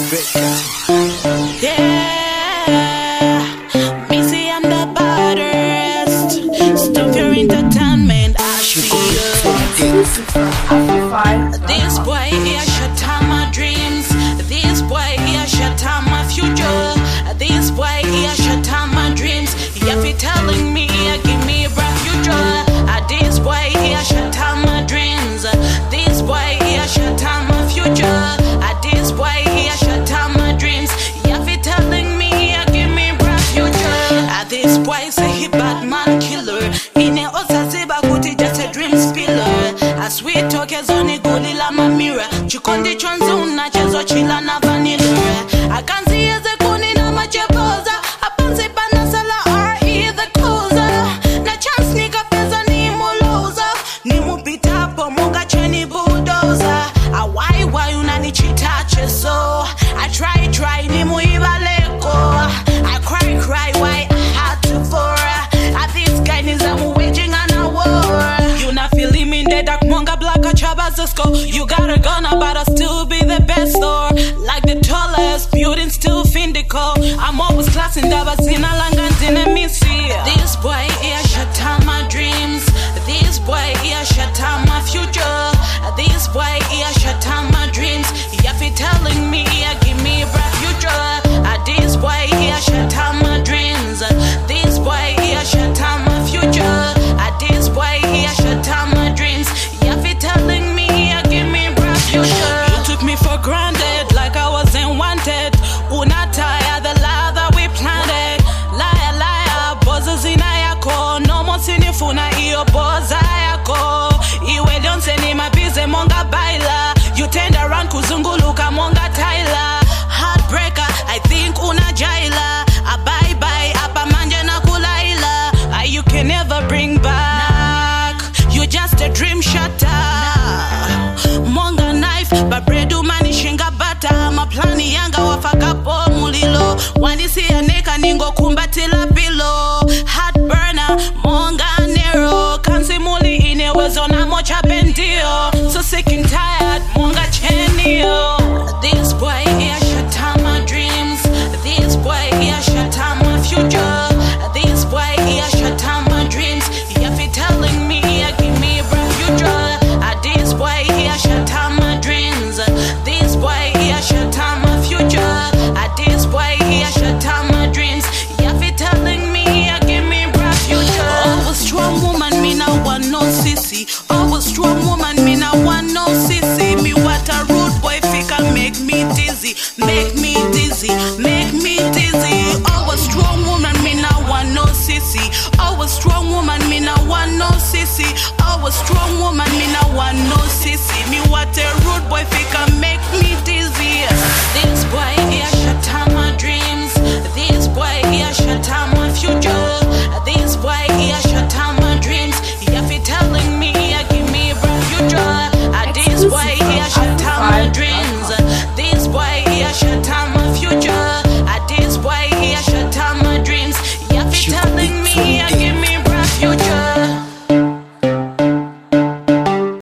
Yeah, me say I'm the baddest. Stop your entertainment, I see you. This boy here shut down my dreams. This boy here shut down my future. This boy here shut down my dreams. You be telling me, give me a bright future. This boy here shut down my dreams. This boy here shut down my future. This boy here shut down my dreams. You be telling me, give me a bright future. This boy say he bad man killer. In a osaziba kuti just a dream spiller. A sweet talk is only guli la my mirror. Chikondi chonzuna chezo chila na vanilla. I can see as a kuni na machepoza. A pansi panasala or either closer. Na chance nika pesa ni muloza. Ni mupita po munga cheni bulldozer. A why unani chitache so. I try ni muiba leko. I cry why I had to for. This guy needs a waging on a war. You not feeling me in the dark monga black a chabazasko. You got a gun but I still be the best or like the tallest building still findico. I'm always classing dabasina langanzina missy. This boy here shut down my dreams. This boy here shut down my future. This boy here shut down my dreams. You be telling me, give me a bright future. This boy here shut down my dreams. This boy here shut down my future. This boy here shut down my dreams. You be telling me, give me a bright future. You took me for granted like I wasn't wanted. Unataya the lie that we planted. Liar, bozos inayako. No more sinifuna iyo boza yako. Iwe donse ni mabize monga baila. You turned around kuzunguluka monga Tyler. Heartbreaker, I think una jaila. A bye, apa manje na kulaila. You can never bring back. You just a dream shatter. Monga knife, but bredu mani shinga bata. Maplani yanga wafakapo mulilo. Wanisi ya neka ningo kumbatila pilo. Heart burner, monga nero. Kansi muli inewezo na mocha bendio. So sick and tired, monga chenio. This boy here shut down my dreams. This boy here shut down my future. This boy here shut down my dreams. You be telling me, give me a bright future. This boy here shut down my dreams. This boy here shut down my future. This boy here shut down my dreams. You be telling me, give me a bright future. Oh, a strong woman, me now want no sissy. Oh, a strong woman, me now want no sissy. Me what a rude boy figure make me dizzy, make me dizzy, make me dizzy. Oh, a strong woman, me now want no sissy. Oh, a strong woman, me now want no sissy. Oh, a strong woman, me now want no sissy. Me what a rude boy figure